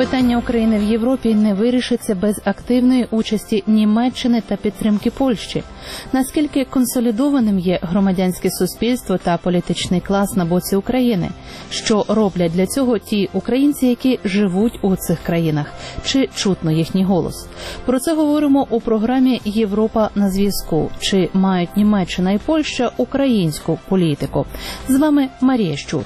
Питання України в Європі не вирішиться без активної участі Німеччини та підтримки Польщі. Наскільки консолідованим є громадянське суспільство та політичний клас на боці України? Що роблять для цього ті українці, які живуть у цих країнах? Чи чутно їхній голос? Про це говоримо у програмі «Європа на зв'язку». Чи мають Німеччина і Польща українську політику? З вами Марія Щур.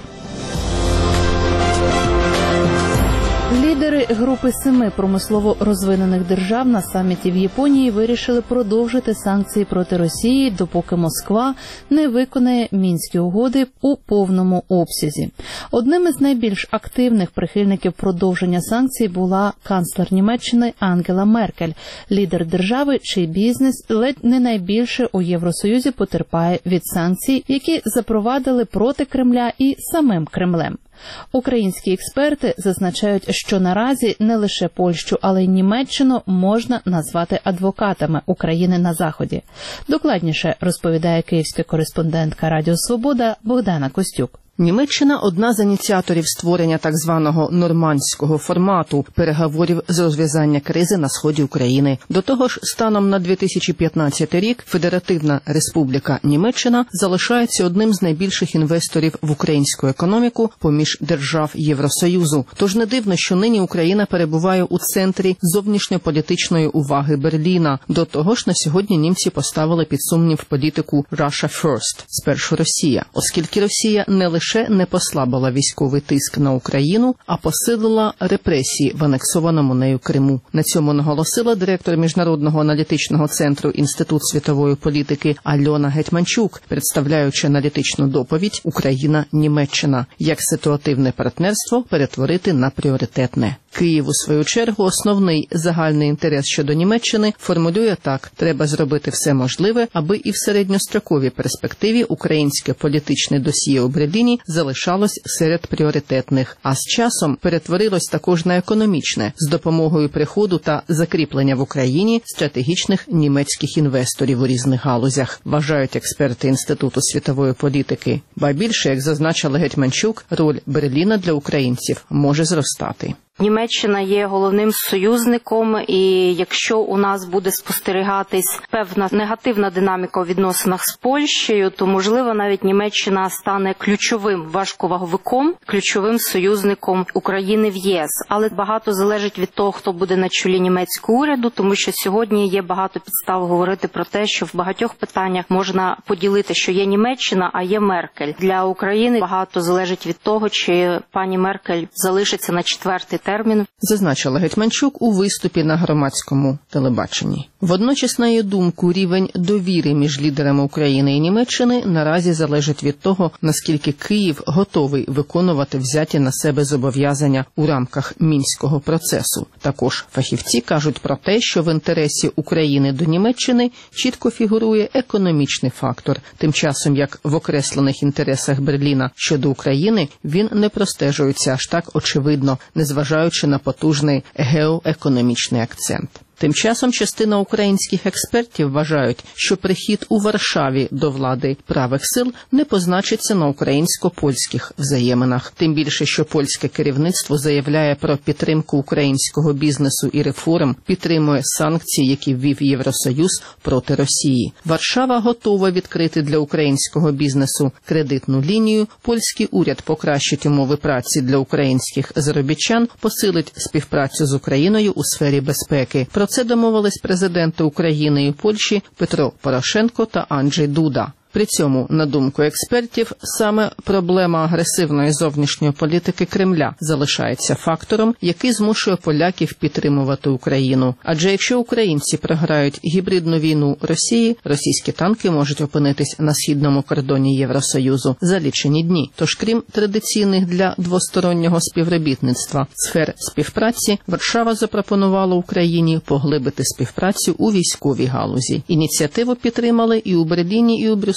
Лідери групи 7 промислово розвинених держав на саміті в Японії вирішили продовжити санкції проти Росії, допоки Москва не виконає Мінські угоди у повному обсязі. Одним із найбільш активних прихильників продовження санкцій була канцлер Німеччини Ангела Меркель, лідер держави, чий бізнес ледь не найбільше у Євросоюзі потерпає від санкцій, які запровадили проти Кремля і самим Кремлем. Українські експерти зазначають, що наразі не лише Польщу, але й Німеччину можна назвати адвокатами України на Заході. Докладніше розповідає київська кореспондентка Радіо Свобода Богдана Костюк. Німеччина – одна з ініціаторів створення так званого нормандського формату переговорів з розв'язання кризи на сході України. До того ж, станом на 2015 рік Федеративна Республіка Німеччина залишається одним з найбільших інвесторів в українську економіку поміж держав Євросоюзу. Тож не дивно, що нині Україна перебуває у центрі зовнішньополітичної уваги Берліна. До того ж, на сьогодні німці поставили під сумнів політику «Russia First» – спершу Росія, оскільки Росія не лише не послабила військовий тиск на Україну, а посилила репресії в анексованому нею Криму. На цьому наголосила директор Міжнародного аналітичного центру Інститут світової політики Альона Гетманчук, представляючи аналітичну доповідь «Україна-Німеччина. Як ситуативне партнерство перетворити на пріоритетне». Київ, у свою чергу, основний загальний інтерес щодо Німеччини формулює так: треба зробити все можливе, аби і в середньостроковій перспективі українське політичне досьє у Берліні залишалось серед пріоритетних, а з часом перетворилось також на економічне, з допомогою приходу та закріплення в Україні стратегічних німецьких інвесторів у різних галузях, вважають експерти Інституту світової політики. Ба більше, як зазначила Гетманчук, роль Берліна для українців може зростати. Німеччина є головним союзником, і якщо у нас буде спостерігатись певна негативна динаміка у відносинах з Польщею, то, можливо, навіть Німеччина стане ключовим важковаговиком, ключовим союзником України в ЄС. Але багато залежить від того, хто буде на чолі німецького уряду, тому що сьогодні є багато підстав говорити про те, що в багатьох питаннях можна поділити, що є Німеччина, а є Меркель. Для України багато залежить від того, чи пані Меркель залишиться на 4-й термін, зазначила Гетманчук у виступі на громадському телебаченні. Водночас, на її думку, рівень довіри між лідерами України і Німеччини наразі залежить від того, наскільки Київ готовий виконувати взяті на себе зобов'язання у рамках Мінського процесу. Також фахівці кажуть про те, що в інтересі України до Німеччини чітко фігурує економічний фактор, тим часом як в окреслених інтересах Берліна щодо України він не простежується аж так очевидно, незважаючи на потужний геоекономічний акцент. Тим часом частина українських експертів вважають, що прихід у Варшаві до влади правих сил не позначиться на українсько-польських взаєминах. Тим більше, що польське керівництво заявляє про підтримку українського бізнесу і реформ, підтримує санкції, які ввів Євросоюз проти Росії. Варшава готова відкрити для українського бізнесу кредитну лінію, польський уряд покращить умови праці для українських заробітчан, посилить співпрацю з Україною у сфері безпеки. Про це домовились президенти України і Польщі Петро Порошенко та Анджей Дуда. При цьому, на думку експертів, саме проблема агресивної зовнішньої політики Кремля залишається фактором, який змушує поляків підтримувати Україну. Адже якщо українці програють гібридну війну Росії, російські танки можуть опинитись на східному кордоні Євросоюзу за лічені дні. Тож, крім традиційних для двостороннього співробітництва сфер співпраці, Варшава запропонувала Україні поглибити співпрацю у військовій галузі. Ініціативу підтримали і у Берліні, і у Брюсселі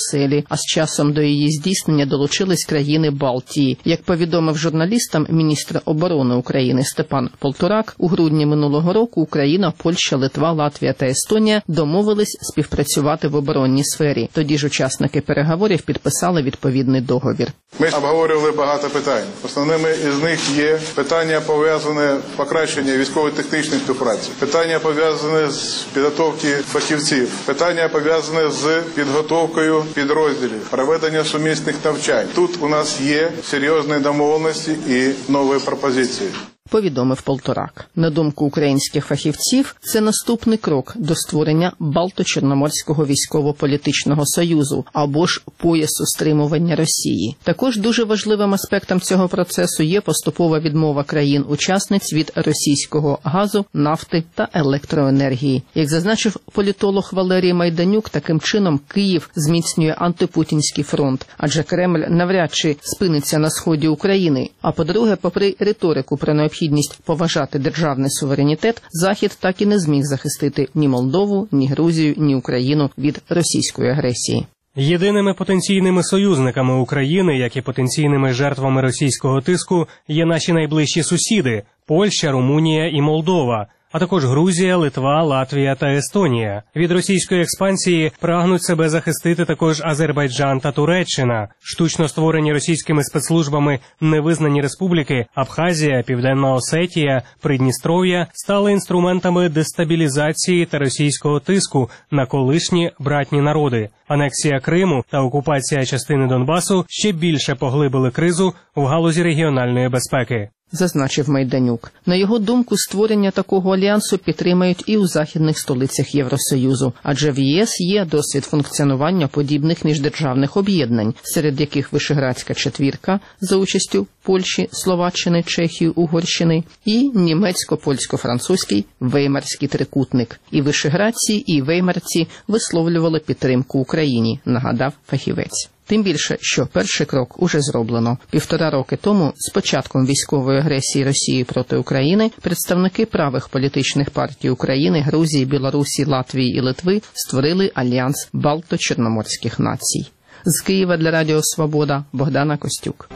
Брюсселі, а з часом до її здійснення долучились країни Балтії. Як повідомив журналістам міністр оборони України Степан Полторак, у грудні минулого року Україна, Польща, Литва, Латвія та Естонія домовились співпрацювати в оборонній сфері. Тоді ж учасники переговорів підписали відповідний договір. Ми обговорювали багато питань. Основними із них є питання, пов'язане з покращенням військово-технічної співпраці, питання, пов'язане з підготовкою фахівців, питання, пов'язане з підготовкою підрозділів, проведення сумісних навчань. Тут у нас є серйозні домовленості і нові пропозиції. Повідомив Полторак. На думку українських фахівців, це наступний крок до створення Балто-Чорноморського військово-політичного союзу або ж поясу стримування Росії. Також дуже важливим аспектом цього процесу є поступова відмова країн-учасниць від російського газу, нафти та електроенергії. Як зазначив політолог Валерій Майданюк, таким чином Київ зміцнює антипутінський фронт, адже Кремль навряд чи спиниться на сході України. А по-друге, попри риторику про необхідність поважати державний суверенітет, Захід так і не зміг захистити ні Молдову, ні Грузію, ні Україну від російської агресії. Єдиними потенційними союзниками України, як і потенційними жертвами російського тиску, є наші найближчі сусіди – Польща, Румунія і Молдова, а також Грузія, Литва, Латвія та Естонія. Від російської експансії прагнуть себе захистити також Азербайджан та Туреччина. Штучно створені російськими спецслужбами невизнані республіки Абхазія, Південна Осетія, Придністров'я стали інструментами дестабілізації та російського тиску на колишні братні народи. Анексія Криму та окупація частини Донбасу ще більше поглибили кризу в галузі регіональної безпеки. Зазначив Майданюк. На його думку, створення такого альянсу підтримають і у західних столицях Євросоюзу, адже в ЄС є досвід функціонування подібних міждержавних об'єднань, серед яких Вишеградська четвірка за участю Польщі, Словаччини, Чехії, Угорщини і німецько-польсько-французький Веймарський трикутник. І вишеградці, і веймарці висловлювали підтримку Україні, нагадав фахівець. Тим більше, що перший крок уже зроблено. 1,5 роки тому, з початком військової агресії Росії проти України, представники правих політичних партій України, Грузії, Білорусі, Латвії і Литви створили Альянс Балто-Чорноморських націй. З Києва для Радіо Свобода Богдана Костюк.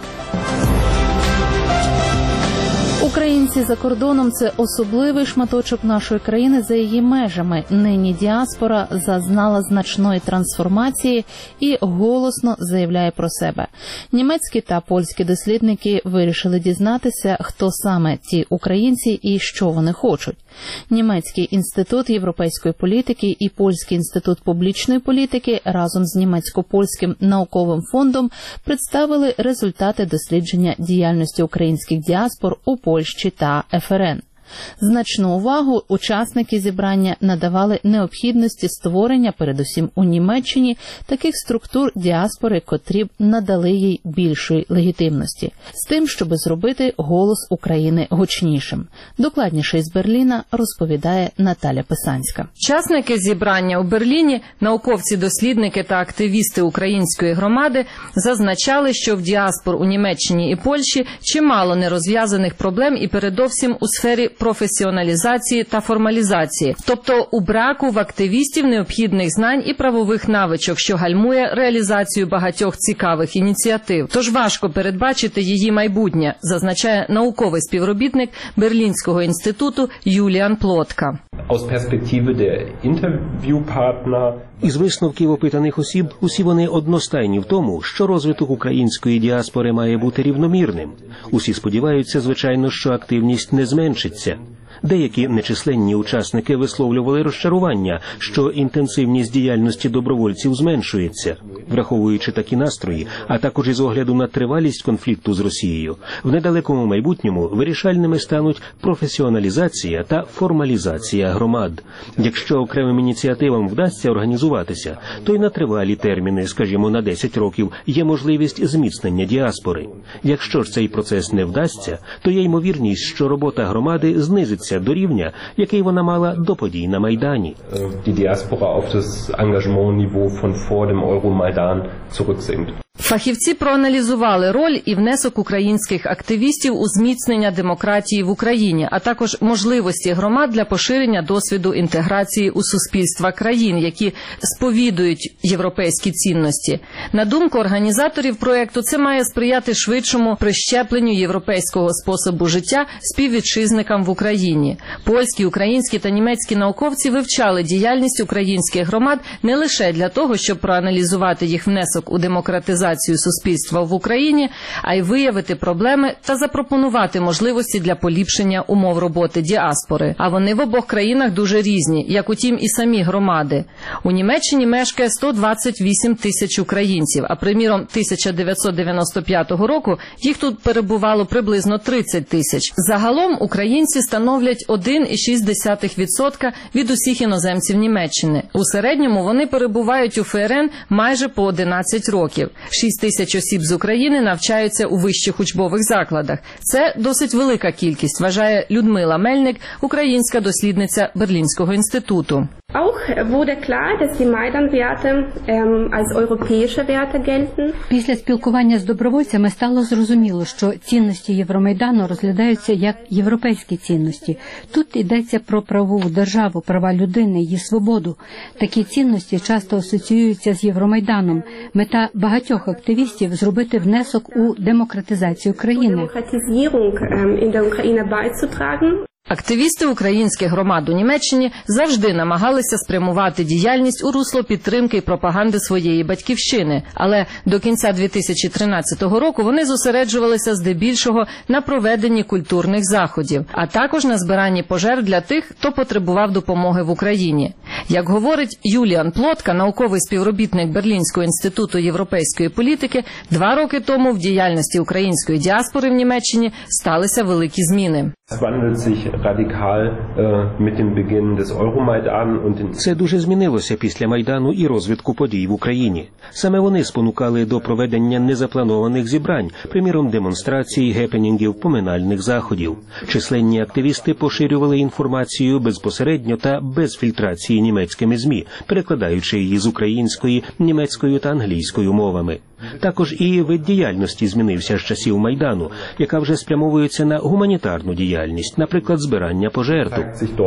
Українці за кордоном – це особливий шматочок нашої країни за її межами. Нині діаспора зазнала значної трансформації і голосно заявляє про себе. Німецькі та польські дослідники вирішили дізнатися, хто саме ті українці і що вони хочуть. Німецький інститут європейської політики і Польський інститут публічної політики разом з німецько-польським науковим фондом представили результати дослідження діяльності українських діаспор у Польщі та ФРН. Значну увагу учасники зібрання надавали необхідності створення, передусім у Німеччині, таких структур діаспори, котрі б надали їй більшої легітимності, з тим, щоб зробити голос України гучнішим. Докладніше із Берліна розповідає Наталя Писанська. Учасники зібрання у Берліні, науковці, дослідники та активісти української громади зазначали, що в діаспор у Німеччині і Польщі чимало нерозв'язаних проблем і передовсім у сфері професіоналізації та формалізації, тобто у браку в активістів необхідних знань і правових навичок, що гальмує реалізацію багатьох цікавих ініціатив. Тож важко передбачити її майбутнє, зазначає науковий співробітник Берлінського інституту Юліан Плотка. Із висновків опитаних осіб, усі вони одностайні в тому, що розвиток української діаспори має бути рівномірним. Усі сподіваються, звичайно, що активність не зменшиться. Деякі нечисленні учасники висловлювали розчарування, що інтенсивність діяльності добровольців зменшується. Враховуючи такі настрої, а також із огляду на тривалість конфлікту з Росією, в недалекому майбутньому вирішальними стануть професіоналізація та формалізація громад. Якщо окремим ініціативам вдасться організуватися, то й на тривалі терміни, скажімо, на 10 років, є можливість зміцнення діаспори. Якщо ж цей процес не вдасться, то є ймовірність, що робота громади знизиться до рівня, який вона мала до подій на Майдані. Фахівці проаналізували роль і внесок українських активістів у зміцнення демократії в Україні, а також можливості громад для поширення досвіду інтеграції у суспільства країн, які сповідують європейські цінності. На думку організаторів проєкту, це має сприяти швидшому прищепленню європейського способу життя співвітчизникам в Україні. Польські, українські та німецькі науковці вивчали діяльність українських громад не лише для того, щоб проаналізувати їх внесок у демократизацію суспільства в Україні, а й виявити проблеми та запропонувати можливості для поліпшення умов роботи діаспори. А вони в обох країнах дуже різні, як утім і самі громади. У Німеччині мешкає 128 тисяч українців, а приміром 1995 року їх тут перебувало приблизно 30 тисяч. Загалом українці становлять 1,6% від усіх іноземців Німеччини. У середньому вони перебувають у ФРН майже по 11 років. 6 тисяч осіб з України навчаються у вищих учбових закладах. Це досить велика кількість, вважає Людмила Мельник, українська дослідниця Берлінського інституту. Auch wurde klar, dass die Майдан-Werte als europäische Werte gelten. Після спілкування з добровольцями стало зрозуміло, що цінності Євромайдану розглядаються як європейські цінності. Тут йдеться про правову державу, права людини, її свободу. Такі цінності часто асоціюються з Євромайданом. Мета багатьох активістів – зробити внесок у демократизацію країни. Активісти українських громад у Німеччині завжди намагалися спрямувати діяльність у русло підтримки і пропаганди своєї батьківщини, але до кінця 2013 року вони зосереджувалися здебільшого на проведенні культурних заходів, а також на збиранні пожертв для тих, хто потребував допомоги в Україні. Як говорить Юліан Плотка, науковий співробітник Берлінського інституту європейської політики, 2 роки тому в діяльності української діаспори в Німеччині сталися великі зміни. Це дуже змінилося після Майдану і розвитку подій в Україні. Саме вони спонукали до проведення незапланованих зібрань, приміром демонстрацій, гепенінгів, поминальних заходів. Численні активісти поширювали інформацію безпосередньо та без фільтрації німецькими ЗМІ, перекладаючи її з української, німецькою та англійською мовами. Також і вид діяльності змінився з часів Майдану, яка вже спрямовується на гуманітарну діяльність, наприклад, збирання пожертв.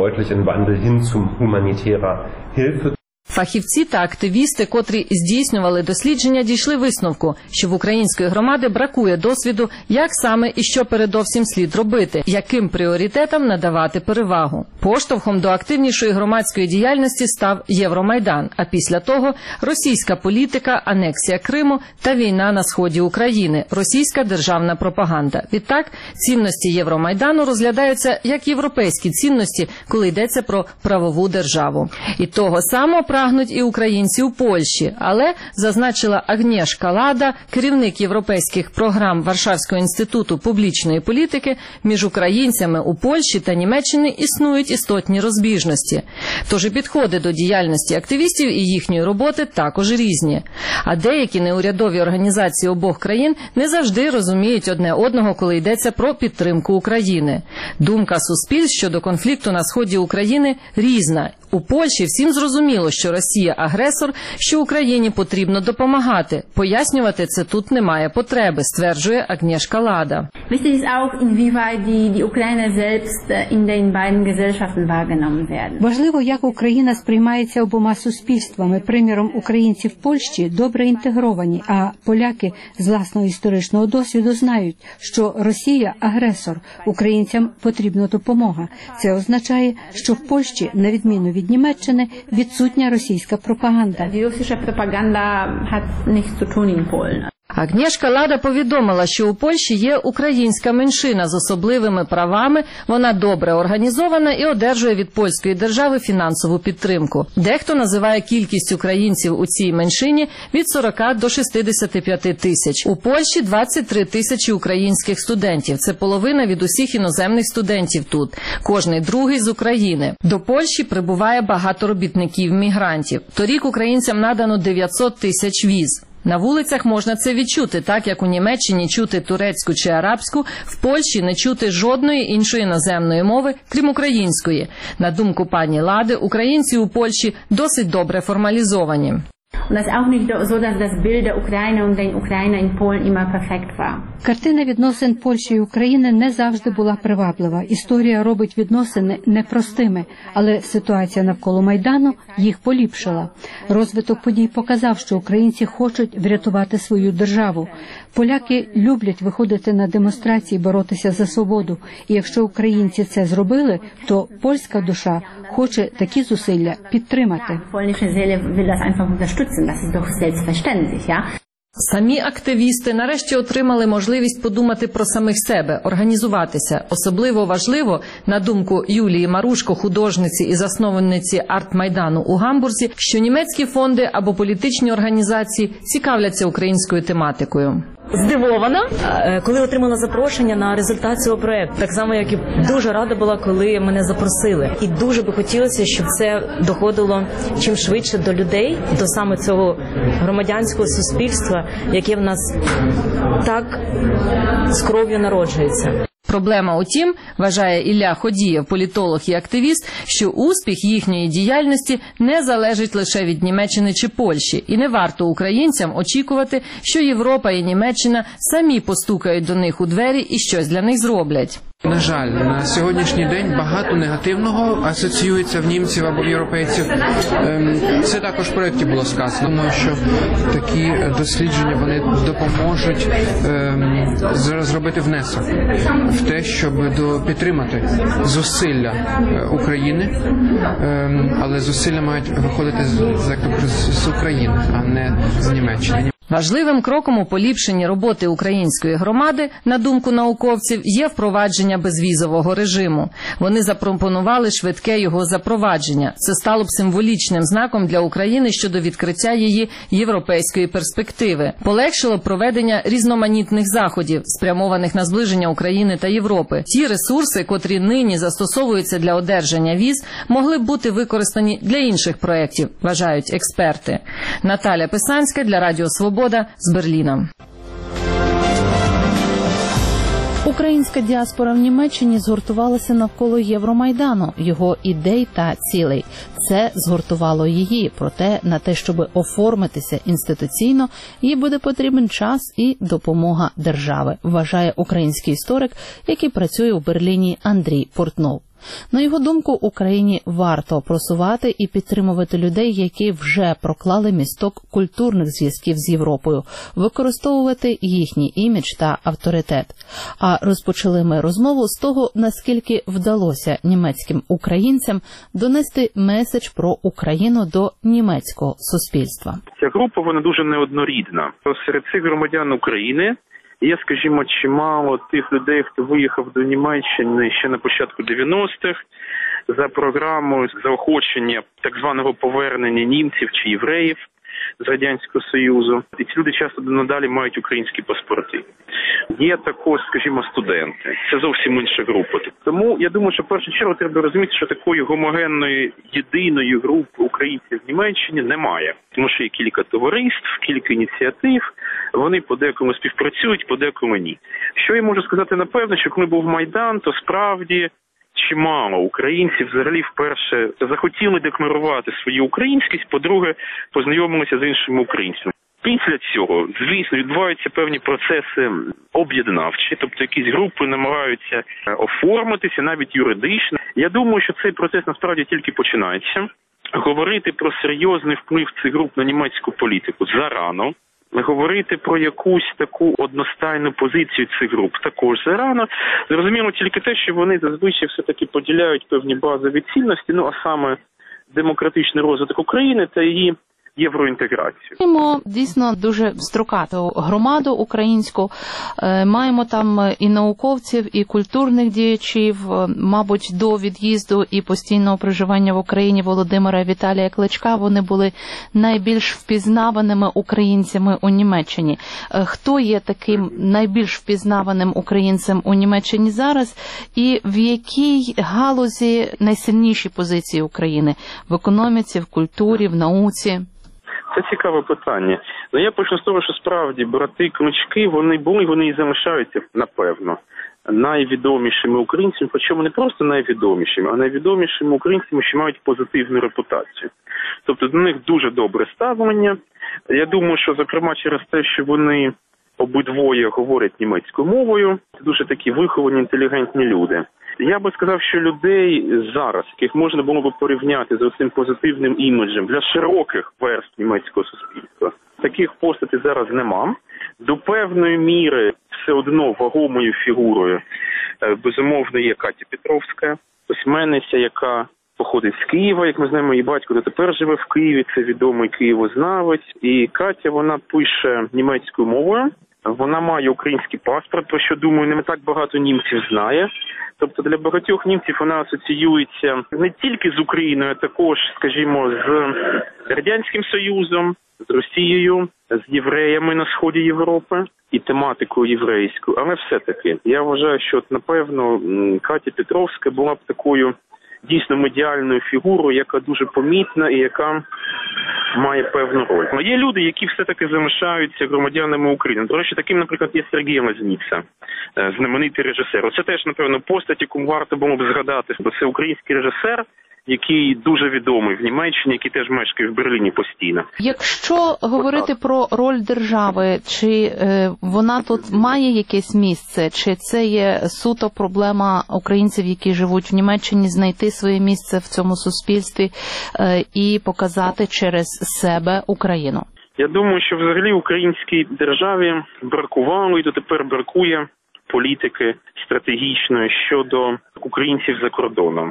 Фахівці та активісти, котрі здійснювали дослідження, дійшли висновку, що в української громади бракує досвіду, як саме і що передовсім слід робити, яким пріоритетам надавати перевагу. Поштовхом до активнішої громадської діяльності став Євромайдан, а після того російська політика, анексія Криму та війна на сході України, російська державна пропаганда. Відтак, цінності Євромайдану розглядаються як європейські цінності, коли йдеться про правову державу. І того самого прагнуть і українці у Польщі, але, зазначила Агнєшка Лада, керівник європейських програм Варшавського інституту публічної політики, між українцями у Польщі та Німеччині існують істотні розбіжності. Тож і підходи до діяльності активістів і їхньої роботи також різні. А деякі неурядові організації обох країн не завжди розуміють одне одного, коли йдеться про підтримку України. Думка суспільств щодо конфлікту на сході України різна. У Польщі всім зрозуміло, що Росія – агресор, що Україні потрібно допомагати. Пояснювати це тут немає потреби, стверджує Агнєшка Лада. Важливо, як Україна сприймається обома суспільствами. Приміром, українці в Польщі добре інтегровані, а поляки з власного історичного досвіду знають, що Росія – агресор, українцям потрібна допомога. Це означає, що в Польщі, на відміну від Німеччини, відсутня російська пропаганда. Агнєшка Лада повідомила, що у Польщі є українська меншина з особливими правами, вона добре організована і одержує від польської держави фінансову підтримку. Дехто називає кількість українців у цій меншині від 40 до 65 тисяч. У Польщі 23 тисячі українських студентів. Це половина від усіх іноземних студентів тут. Кожний другий з України. До Польщі прибуває багато робітників-мігрантів. Торік українцям надано 900 тисяч віз. На вулицях можна це відчути, так як у Німеччині чути турецьку чи арабську, в Польщі не чути жодної іншої іноземної мови, крім української. На думку пані Лади, українці у Польщі досить добре формалізовані. Картина відносин Польщі і України не завжди була приваблива. Історія робить відносини непростими, але ситуація навколо Майдану їх поліпшила. Розвиток подій показав, що українці хочуть врятувати свою державу. Поляки люблять виходити на демонстрації, боротися за свободу. І якщо українці це зробили, то польська душа хоче такі зусилля підтримати. Самі активісти нарешті отримали можливість подумати про самих себе, організуватися. Особливо важливо, на думку Юлії Марушко, художниці і засновниці арт-майдану у Гамбурзі, що німецькі фонди або політичні організації цікавляться українською тематикою. Здивована, коли отримала запрошення на результат цього проєкту. Так само, як і дуже рада була, коли мене запросили. І дуже би хотілося, щоб це доходило чим швидше до людей, до саме цього громадянського суспільства, яке в нас так з кров'ю народжується. Проблема у тім, вважає Ілля Ходієв, політолог і активіст, що успіх їхньої діяльності не залежить лише від Німеччини чи Польщі. І не варто українцям очікувати, що Європа і Німеччина самі постукають до них у двері і щось для них зроблять. На жаль, на сьогоднішній день багато негативного асоціюється в німців або в європейців. Це також в проєкті було сказано. Думаю, що такі дослідження вони допоможуть зробити внесок в те, щоб підтримати зусилля України, але зусилля мають виходити з України, а не з Німеччини. Важливим кроком у поліпшенні роботи української громади, на думку науковців, є впровадження безвізового режиму. Вони запропонували швидке його запровадження. Це стало б символічним знаком для України щодо відкриття її європейської перспективи. Полегшило б проведення різноманітних заходів, спрямованих на зближення України та Європи. Ті ресурси, котрі нині застосовуються для одержання віз, могли б бути використані для інших проєктів, вважають експерти. Наталя Писанська для Радіо Свобода з Берліна. Українська діаспора в Німеччині згуртувалася навколо Євромайдану, його ідей та цілей. Це згуртувало її, проте на те, щоб оформитися інституційно, їй буде потрібен час і допомога держави, вважає український історик, який працює у Берліні Андрій Портнов. На його думку, Україні варто просувати і підтримувати людей, які вже проклали місток культурних зв'язків з Європою, використовувати їхній імідж та авторитет. А розпочали ми розмову з того, наскільки вдалося німецьким українцям донести меседж про Україну до німецького суспільства. Ця група, вона дуже неоднорідна. Серед цих громадян України є, скажімо, чимало тих людей, хто виїхав до Німеччини ще на початку 90-х за програмою заохочення так званого повернення німців чи євреїв з Радянського Союзу. І ці люди часто надалі мають українські паспорти. Є також, скажімо, студенти. Це зовсім інша група. Тому я думаю, що в першу чергу треба розуміти, що такої гомогенної, єдиної групи українців в Німеччині немає. Тому що є кілька товариств, кілька ініціатив, вони подекому співпрацюють, подекому ні. Що я можу сказати напевно, що коли був Майдан, то справді чимало українців взагалі вперше захотіли декларувати свою українськість, по-друге, познайомилися з іншими українцями. Після цього, звісно, відбуваються певні процеси об'єднавчі, тобто якісь групи намагаються оформитися навіть юридично. Я думаю, що цей процес насправді тільки починається. Говорити про серйозний вплив цих груп на німецьку політику зарано. Говорити про якусь таку одностайну позицію цих груп також зарано. Зрозуміло тільки те, що вони зазвичай все-таки поділяють певні базові цінності, а саме демократичний розвиток України та її євроінтеграцію. Маємо дійсно дуже строкату громаду українську. Маємо там і науковців, і культурних діячів. Мабуть, до від'їзду і постійного проживання в Україні Володимира і Віталія Кличка вони були найбільш впізнаваними українцями у Німеччині. Хто є таким найбільш впізнаваним українцем у Німеччині зараз? І в якій галузі найсильніші позиції України? В економіці, в культурі, в науці? Це цікаве питання. Я почну з того, що справді брати Клички, вони були, вони і залишаються, напевно, найвідомішими українцями, причому не просто найвідомішими, а найвідомішими українцями, що мають позитивну репутацію. Тобто до них дуже добре ставлення. Я думаю, що, зокрема, через те, що вони обидвоє говорять німецькою мовою, це дуже такі виховані, інтелігентні люди. Я би сказав, що людей зараз, яких можна було б порівняти з цим позитивним іміджем для широких верств німецького суспільства, таких постатей зараз нема. До певної міри все одно вагомою фігурою, безумовно, є Катя Петровська, письменниця, яка походить з Києва, як ми знаємо, її батько дотепер живе в Києві, це відомий києвознавець. І Катя, вона пише німецькою мовою, вона має український паспорт, про що, думаю, не так багато німців знає. Тобто для багатьох німців вона асоціюється не тільки з Україною, а також, скажімо, з Радянським Союзом, з Росією, з євреями на сході Європи і тематикою єврейською. Але все-таки я вважаю, що, напевно, Катя Петровська була б такою дійсно медіальною фігурою, яка дуже помітна і яка має певну роль. Але є люди, які все-таки залишаються громадянами України. До речі, таким, наприклад, є Сергій Лазніца, знаменитий режисер. Оце теж, напевно, постать, яку варто було б згадати, бо це український режисер, який дуже відомий в Німеччині, який теж мешкає в Берліні постійно. Якщо говорити про роль держави, чи вона тут має якесь місце, чи це є суто проблема українців, які живуть в Німеччині, знайти своє місце в цьому суспільстві і показати через себе Україну? Я думаю, що взагалі українській державі бракувало і дотепер бракує політики стратегічної щодо українців за кордоном.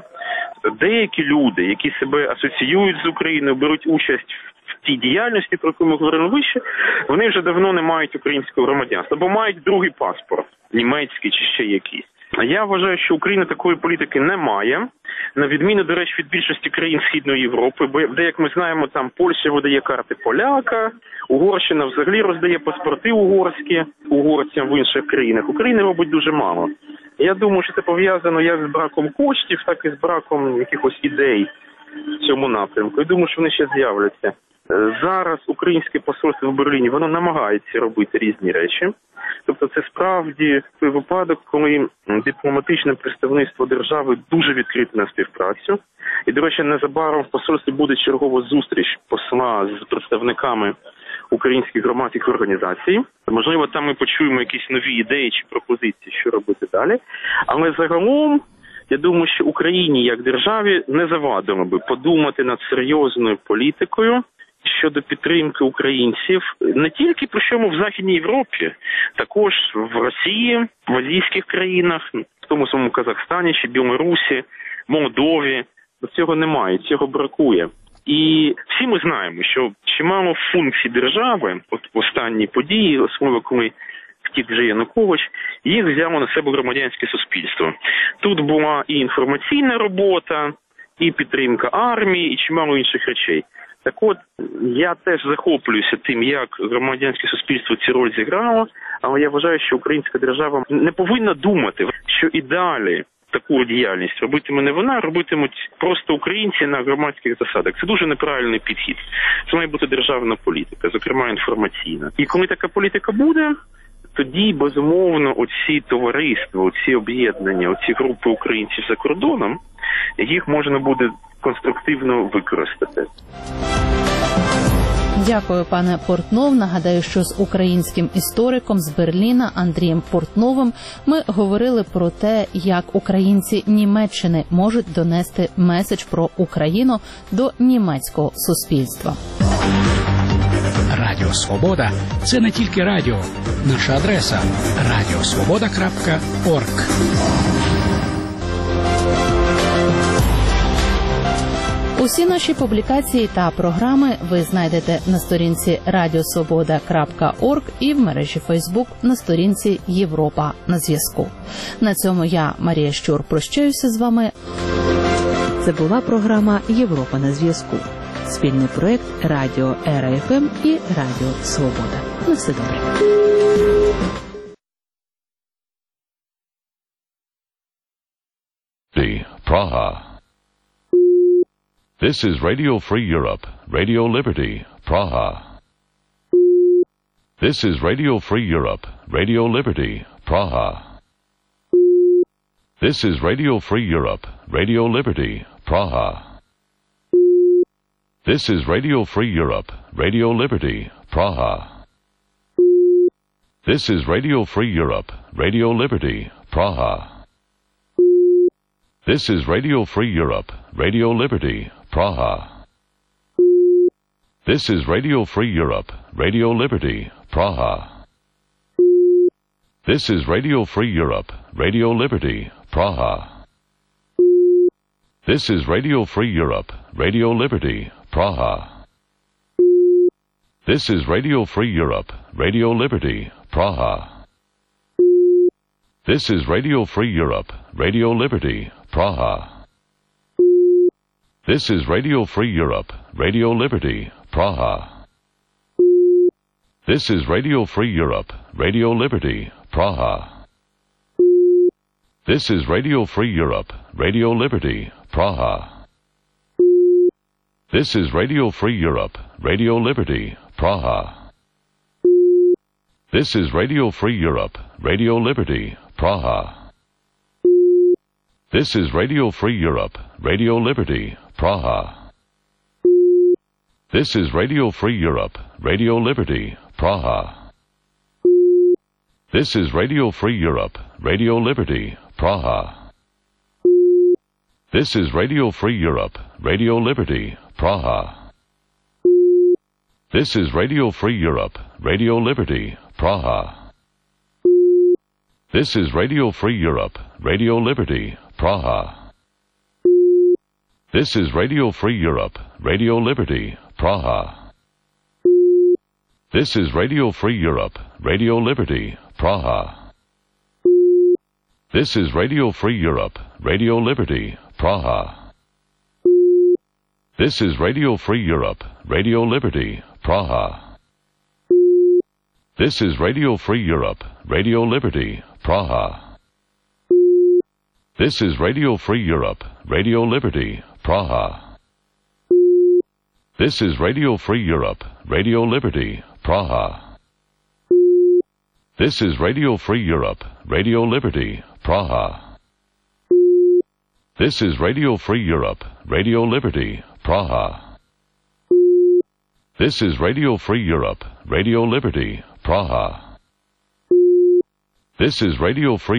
Деякі люди, які себе асоціюють з Україною, беруть участь в тій діяльності, про яку ми говорили вище, вони вже давно не мають українського громадянства, бо мають другий паспорт, німецький чи ще якийсь. Я вважаю, що Україна такої політики не має, на відміну, до речі, від більшості країн Східної Європи, бо, де, як ми знаємо, там Польща видає карти поляка, Угорщина взагалі роздає паспорти угорські угорцям в інших країнах. Україна робить дуже мало. Я думаю, що це пов'язано як з браком коштів, так і з браком якихось ідей в цьому напрямку. Я думаю, що вони ще з'являться. Зараз українське посольство в Берліні, воно намагається робити різні речі. Тобто це справді той випадок, коли дипломатичне представництво держави дуже відкрите на співпрацю. І, до речі, незабаром в посольстві буде чергова зустріч посла з представниками українських громадських організацій. Можливо, там ми почуємо якісь нові ідеї чи пропозиції, що робити далі. Але загалом, я думаю, що Україні як державі не завадило би подумати над серйозною політикою щодо підтримки українців не тільки, причому в Західній Європі, також в Росії, в азійських країнах, в тому самому Казахстані чи Білорусі, Молдові. До цього немає, цього бракує. І всі ми знаємо, що чимало функцій держави, от останні події, особливо коли втік вже Янукович, їх взяло на себе громадянське суспільство. Тут була і інформаційна робота, і підтримка армії, і чимало інших речей. Так от, я теж захоплююся тим, як громадянське суспільство цю роль зіграло, але я вважаю, що українська держава не повинна думати, що і далі таку діяльність робитиме не вона, робитимуть просто українці на громадських засадах. Це дуже неправильний підхід. Це має бути державна політика, зокрема інформаційна. І коли така політика буде, тоді, безумовно, оці товариства, оці об'єднання, оці групи українців за кордоном, їх можна буде конструктивно використати. Дякую, пане Портнов. Нагадаю, що з українським істориком з Берліна Андрієм Портновим ми говорили про те, як українці Німеччини можуть донести меседж про Україну до німецького суспільства. Радіо Свобода – це не тільки радіо. Наша адреса – radiosvoboda.org. Усі наші публікації та програми ви знайдете на сторінці radiosvoboda.org і в мережі Facebook на сторінці Європа на зв'язку. На цьому я, Марія Щур, прощаюся з вами. Це була програма Європа на зв'язку. Спільний проект Радіо РФМ і Радіо Свобода. На все добре. Praha. This is Radio Free Europe, Radio Liberty, Praha. This is Radio Free Europe, Radio Liberty, Praha. This is Radio Free Europe, Radio Liberty, Praha. This is Radio Free Europe, Radio Liberty, Praha. This is Radio Free Europe, Radio Liberty, Praha. This is Radio Free Europe, Radio Liberty, Praha. This is Radio Free Europe, Radio Liberty, Praha. This is Radio Free Europe, Radio Liberty, Praha. This is Radio Free Europe, Radio Liberty, Praha. This is Radio Free Europe, Radio Liberty, Praha. This is Radio Free Europe, Radio Liberty, Praha. This is Radio Free Europe, Radio Liberty, Praha. This is Radio Free Europe, Radio Liberty, Praha. This is Radio Free Europe, Radio Liberty, Praha. This is Radio Free Europe, Radio Liberty, Praha. This is Radio Free Europe, Radio Liberty, Praha. This is Radio Free Europe, Radio Liberty, Praha. This is Radio Free Europe, Radio Liberty, Praha. This is Radio Free Europe, Radio Liberty, Praha. This is Radio Free Europe, Radio Liberty, Praha. This is Radio Free Europe, Radio Liberty, Praha. This is Radio Free Europe, Radio Liberty, Praha. This is Radio Free Europe, Radio Liberty, Praha. This is Radio Free Europe, Radio Liberty, Praha. This is Radio Free Europe, Radio Liberty, Praha. This is Radio Free Europe, Radio Liberty, Praha. This is Radio Free Europe, Radio Liberty, Praha. This is Radio Free Europe, Radio Liberty, Praha. This is Radio Free Europe, Radio Liberty, Praha. This is Radio Free Europe, Radio Liberty, Praha. This is Radio Free Europe, Radio Liberty, Praha. This is Radio Free Europe, Radio Liberty, Praha. This is Radio Free